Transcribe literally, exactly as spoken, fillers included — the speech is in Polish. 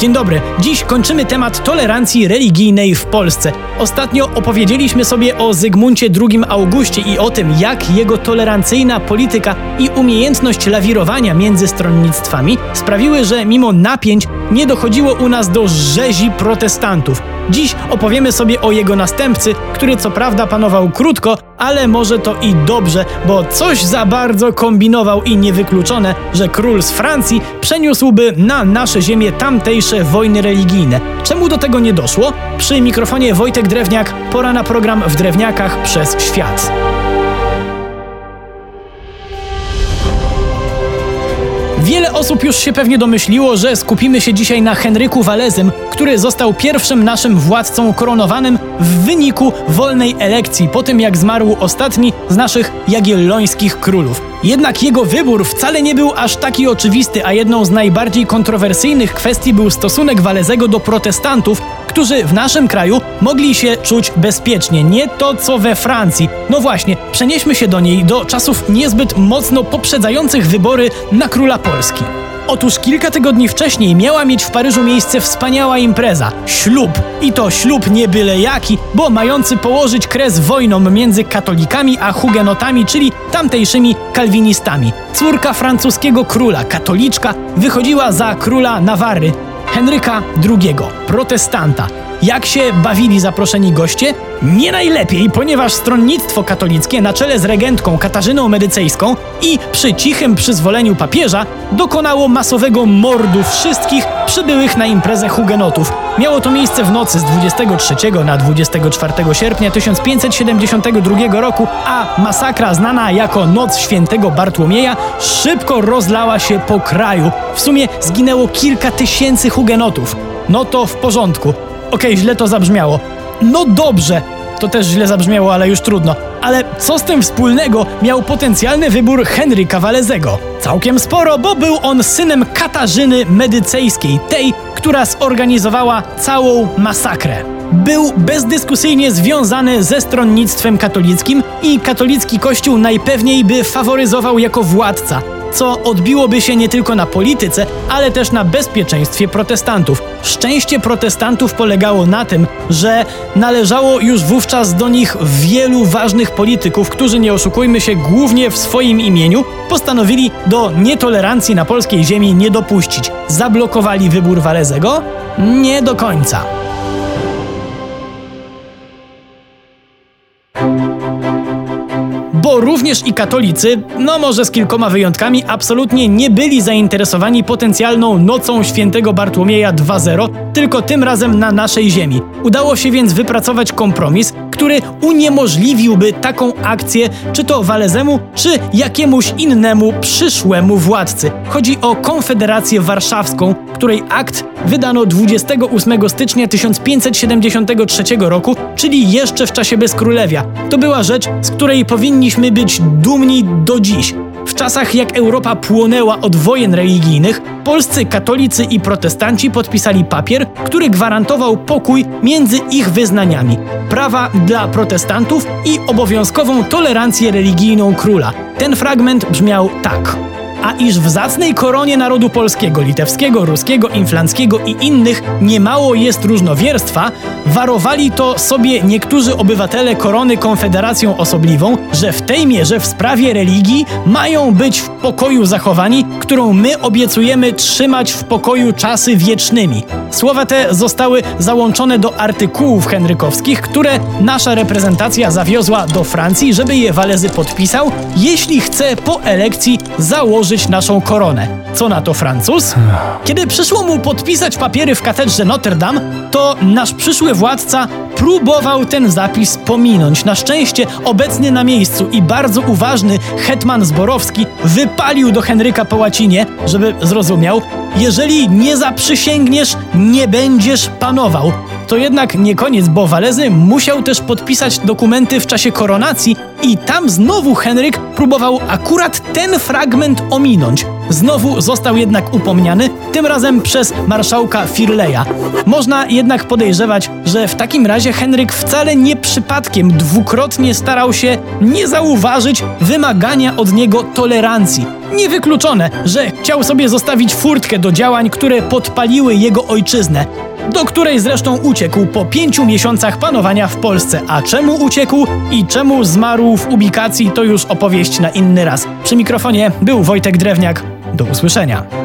Dzień dobry. Dziś kończymy temat tolerancji religijnej w Polsce. Ostatnio opowiedzieliśmy sobie o Zygmuncie drugim Augustie i o tym, jak jego tolerancyjna polityka i umiejętność lawirowania między stronnictwami sprawiły, że mimo napięć nie dochodziło u nas do rzezi protestantów. Dziś opowiemy sobie o jego następcy, który co prawda panował krótko, ale może to i dobrze, bo coś za bardzo kombinował i niewykluczone, że król z Francji przeniósłby na nasze ziemię tamtejsze wojny religijne. Czemu do tego nie doszło? Przy mikrofonie Wojtek Drewniak, pora na program W Drewniakach przez świat. Wiele osób już się pewnie domyśliło, że skupimy się dzisiaj na Henryku Walezym, który został pierwszym naszym władcą koronowanym w wyniku wolnej elekcji, po tym jak zmarł ostatni z naszych jagiellońskich królów. Jednak jego wybór wcale nie był aż taki oczywisty, a jedną z najbardziej kontrowersyjnych kwestii był stosunek Walezego do protestantów, którzy w naszym kraju mogli się czuć bezpiecznie. Nie to, co we Francji. No właśnie, przenieśmy się do niej, do czasów niezbyt mocno poprzedzających wybory na króla Polski. Otóż kilka tygodni wcześniej miała mieć w Paryżu miejsce wspaniała impreza. Ślub. I to ślub nie byle jaki, bo mający położyć kres wojnom między katolikami a hugenotami, czyli tamtejszymi kalwinistami. Córka francuskiego króla, katoliczka, wychodziła za króla Nawarry, Henryka drugiego, protestanta. Jak się bawili zaproszeni goście? Nie najlepiej, ponieważ stronnictwo katolickie na czele z regentką Katarzyną Medycejską i przy cichym przyzwoleniu papieża dokonało masowego mordu wszystkich przybyłych na imprezę hugenotów. Miało to miejsce w nocy z dwudziestego trzeciego na dwudziestego czwartego sierpnia tysiąc pięćset siedemdziesiątego drugiego roku, a masakra znana jako Noc Świętego Bartłomieja szybko rozlała się po kraju. W sumie zginęło kilka tysięcy hugenotów. No to w porządku. Okej, źle to zabrzmiało. No dobrze, to też źle zabrzmiało, ale już trudno. Ale co z tym wspólnego miał potencjalny wybór Henryka Walezego? Całkiem sporo, bo był on synem Katarzyny Medycejskiej, tej, która zorganizowała całą masakrę. Był bezdyskusyjnie związany ze stronnictwem katolickim i katolicki kościół najpewniej by faworyzował jako władca, co odbiłoby się nie tylko na polityce, ale też na bezpieczeństwie protestantów. Szczęście protestantów polegało na tym, że należało już wówczas do nich wielu ważnych polityków, którzy, nie oszukujmy się, głównie w swoim imieniu postanowili do nietolerancji na polskiej ziemi nie dopuścić. Zablokowali wybór Walezego? Nie do końca. Bo również i katolicy, no może z kilkoma wyjątkami, absolutnie nie byli zainteresowani potencjalną Nocą Świętego Bartłomieja dwa zero, tylko tym razem na naszej ziemi. Udało się więc wypracować kompromis, który uniemożliwiłby taką akcję czy to Walezemu, czy jakiemuś innemu przyszłemu władcy. Chodzi o Konfederację Warszawską, której akt wydano dwudziestego ósmego stycznia tysiąc pięćset siedemdziesiątego trzeciego roku, czyli jeszcze w czasie bezkrólewia. To była rzecz, z której powinniśmy być dumni do dziś. W czasach, jak Europa płonęła od wojen religijnych, polscy katolicy i protestanci podpisali papier, który gwarantował pokój między ich wyznaniami, prawa dla protestantów i obowiązkową tolerancję religijną króla. Ten fragment brzmiał tak. A iż w zacnej koronie narodu polskiego, litewskiego, ruskiego, inflanckiego i innych niemało jest różnowierstwa, warowali to sobie niektórzy obywatele korony konfederacją osobliwą, że w tej mierze w sprawie religii mają być w pokoju zachowani, którą my obiecujemy trzymać w pokoju czasy wiecznymi. Słowa te zostały załączone do artykułów henrykowskich, które nasza reprezentacja zawiozła do Francji, żeby je Walezy podpisał, jeśli chce po elekcji założyć naszą koronę. Co na to Francuz? Kiedy przyszło mu podpisać papiery w katedrze Notre Dame, to nasz przyszły władca próbował ten zapis pominąć. Na szczęście obecny na miejscu i bardzo uważny hetman Zborowski wypalił do Henryka po łacinie, żeby zrozumiał: jeżeli nie zaprzysięgniesz, nie będziesz panował. To jednak nie koniec, bo Walezy musiał też podpisać dokumenty w czasie koronacji i tam znowu Henryk próbował akurat ten fragment ominąć. Znowu został jednak upomniany, tym razem przez marszałka Firleya. Można jednak podejrzewać, że w takim razie Henryk wcale nie przypadkiem dwukrotnie starał się nie zauważyć wymagania od niego tolerancji. Niewykluczone, że chciał sobie zostawić furtkę do działań, które podpaliły jego ojczyznę, do której zresztą uciekł po pięciu miesiącach panowania w Polsce. A czemu uciekł i czemu zmarł w ubikacji, to już opowieść na inny raz. Przy mikrofonie był Wojtek Drewniak. Do usłyszenia.